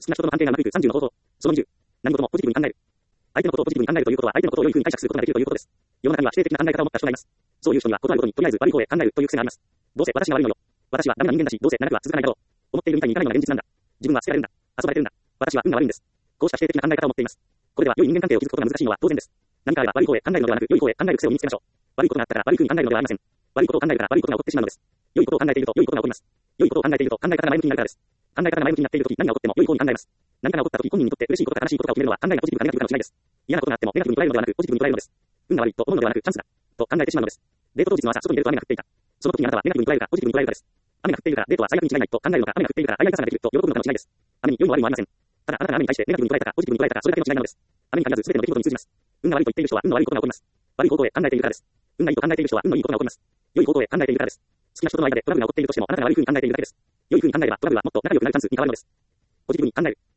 きな人との関係がうまくいく30の方法。その20。何事もポジティブに考える。相手のことをポジティブに考えるということは、相手のことを良い風に解釈することができるということです。世の中には否定的な考え方を持った人がいます。そういう人には、ことあるごとにとりあえず悪い方へ考えるという癖があります。どうせ私が悪いのよ。私はダメな人間だし、どうせ長くは続かないだろう。思っているみたいにいかないのが現実なんだ。自分は捨てられるんだ。遊ばれてるんだ。私は運が悪いんです。こうした否定的な考え方を持っています。これでは良い人間関係を築くことが難しいのは当然です。何かあれば悪い方へ考えるのではなく、良い方へ考える癖を身につけましょう。悪いことがあったから悪い風に考えるのではありません。悪いことを考えるから悪いことが起こってしまうのです。良いことを考えていると良いことが起こります。良いことを考えていると考え方が前向きになるからです。考え方が前向きになっているとき何が起こっても良い方に考えます。何かが起こったとき本人にとって嬉しいことか悲しいことかを決めるのは考えがポジティブかネガティブかの違いです。嫌なことがあってもネガティブに捉えるのではなくポジティブに捉えるのです。運が悪いと思うのではなくチャンスだと考えてしまうのです。デート当日の朝外に出ると雨が降っていた。その時にあなたはネガティブに捉えるかポジティブに捉えるかです。雨が降っているからデートは最悪に違いないと考えるのか、雨が降っているから相合い傘ができると喜ぶのかの違いです。雨に良いも悪いもありません。ただあなたが雨に対してネガティブに捉えたかポジティブに捉えたかそれだけの違いなのです。雨に限らず全ての出来事に通じます。運が悪いと言っている人は運の悪いことが起こります。悪い方向へ考えているからです。運がいいと考えている人は運のいいことが起こります。良い方向へ考えているからです。好きな人との間でトラブルが起こっているとしてもあなたが悪い風に考えているだけです。良い風に考えればトラブルはもっと仲良くなるチャンスに変わるのです。ポジティブに考える。